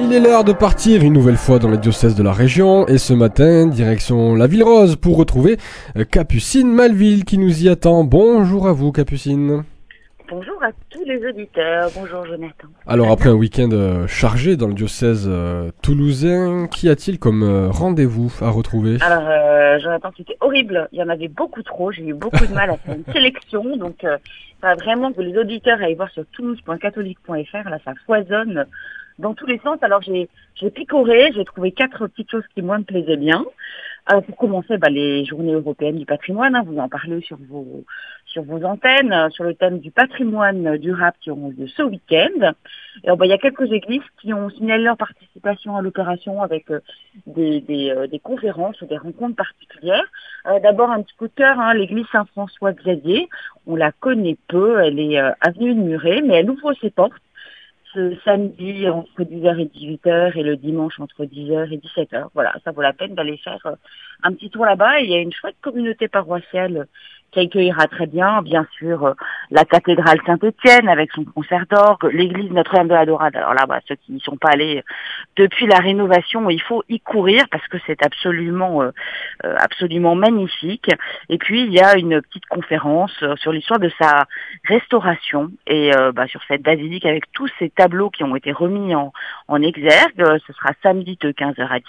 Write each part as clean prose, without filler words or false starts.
Il est l'heure de partir une nouvelle fois dans les diocèses de la région et ce matin, direction la Ville Rose pour retrouver Capucine Malville qui nous y attend. Bonjour à vous Capucine. Bonjour à tous les auditeurs, bonjour Jonathan. Alors après un week-end chargé dans le diocèse toulousain, qu'y a-t-il comme rendez-vous à retrouver? Alors Jonathan, c'était horrible, il y en avait beaucoup trop, j'ai eu beaucoup de mal à faire une sélection, donc ça vraiment que les auditeurs aillent voir sur toulouse.catholique.fr, là ça foisonne dans tous les sens. Alors j'ai picoré, j'ai trouvé 4 petites choses qui moi me plaisaient bien. Alors pour commencer, les journées européennes du patrimoine, vous en parlez sur vos antennes, sur le thème du patrimoine durable qui auront lieu ce week-end. Et il y a quelques églises qui ont signalé leur participation à l'opération avec des conférences ou des rencontres particulières. D'abord un petit coup de cœur, l'église Saint-François-Xavier, on la connaît peu, elle est avenue de Muret, mais elle ouvre ses portes ce samedi entre 10h et 18h et le dimanche entre 10h et 17h. Voilà, ça vaut la peine d'aller faire un petit tour là-bas. Et il y a une chouette communauté paroissiale qui accueillera très bien sûr, la cathédrale Saint-Étienne avec son concert d'orgue, l'église Notre-Dame de la Dorade. Alors là, ceux qui n'y sont pas allés depuis la rénovation, il faut y courir parce que c'est absolument magnifique. Et puis, il y a une petite conférence sur l'histoire de sa restauration et sur cette basilique avec tous ces tableaux qui ont été remis en exergue. Ce sera samedi de 15h à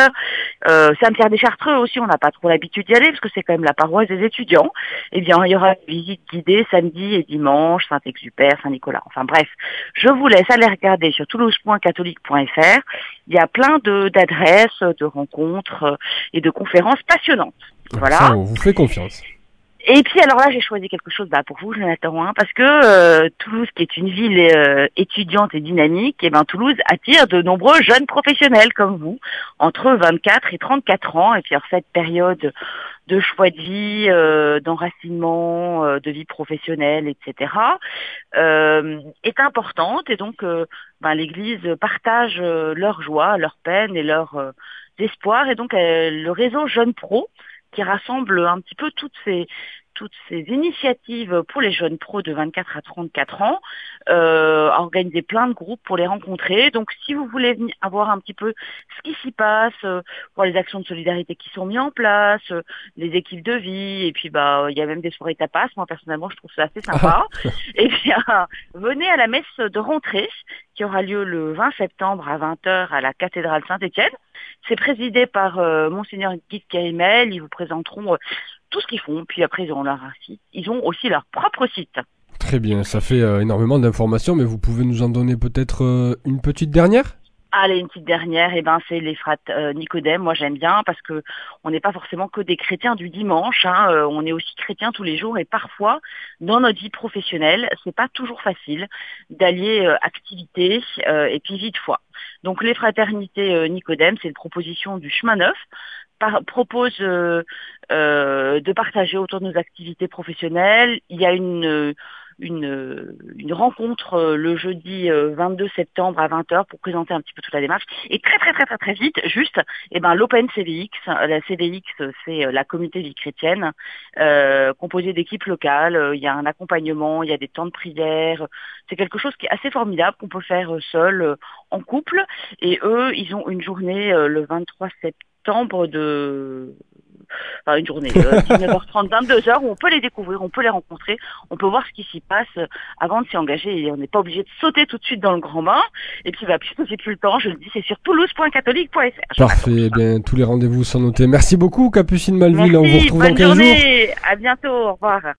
17h. Saint-Pierre-des-Chartreux aussi, on n'a pas trop l'habitude d'y aller parce que c'est quand même la paroisse des étudiants. Eh bien, il y aura une visite guidée samedi et dimanche, Saint-Exupère, Saint-Nicolas. Enfin bref, je vous laisse aller regarder sur toulouse.catholique.fr. Il y a plein d'adresses, de rencontres et de conférences passionnantes. Voilà. Ça, on vous fait confiance. Et puis alors là, j'ai choisi quelque chose pour vous, Jonathan, parce que Toulouse, qui est une ville étudiante et dynamique, Toulouse attire de nombreux jeunes professionnels comme vous, entre 24 et 34 ans. Et puis alors cette période de choix de vie, d'enracinement, de vie professionnelle, etc., est importante. Et donc, l'Église partage leur joie, leur peine et leur espoir. Et donc, le réseau Jeunes Pro, qui rassemble un petit peu toutes ces initiatives pour les jeunes pros de 24 à 34 ans, a organisé plein de groupes pour les rencontrer. Donc, si vous voulez venir voir un petit peu ce qui s'y passe, voir les actions de solidarité qui sont mises en place, les équipes de vie, et puis il y a même des soirées tapas. Moi, personnellement, je trouve ça assez sympa. Et bien, venez à la messe de rentrée qui aura lieu le 20 septembre à 20h à la cathédrale Saint-Étienne. C'est présidé par Monseigneur Guy Kérimel. Ils vous présenteront tout ce qu'ils font, puis après ils auront leur site. Ils ont aussi leur propre site. Très bien, ça fait énormément d'informations, mais vous pouvez nous en donner peut-être une petite dernière? Allez, une petite dernière, c'est les frates Nicodème. Moi j'aime bien parce que on n'est pas forcément que des chrétiens du dimanche, on est aussi chrétiens tous les jours et parfois dans notre vie professionnelle, c'est pas toujours facile d'allier activité et puis vie de foi. Donc les fraternités Nicodème, c'est une proposition du Chemin Neuf, propose de partager autour de nos activités professionnelles. Il y a une rencontre le jeudi 22 septembre à 20h pour présenter un petit peu toute la démarche. Et très vite, juste, l'Open CVX. La CVX, c'est la communauté vie chrétienne, composée d'équipes locales. Il y a un accompagnement, il y a des temps de prière. C'est quelque chose qui est assez formidable qu'on peut faire seul, en couple. Et eux, ils ont une journée le 23 septembre une journée, 19h30, 22h, où on peut les découvrir, on peut les rencontrer, on peut voir ce qui s'y passe avant de s'y engager et on n'est pas obligé de sauter tout de suite dans le grand bain. Et puis, puisque j'ai plus le temps, je le dis, c'est sur toulouse.catholique.fr. Parfait, tous les rendez-vous sont notés. Merci beaucoup, Capucine Malville. Merci, on vous retrouve dans 15 jours. Bonne journée, à bientôt, au revoir.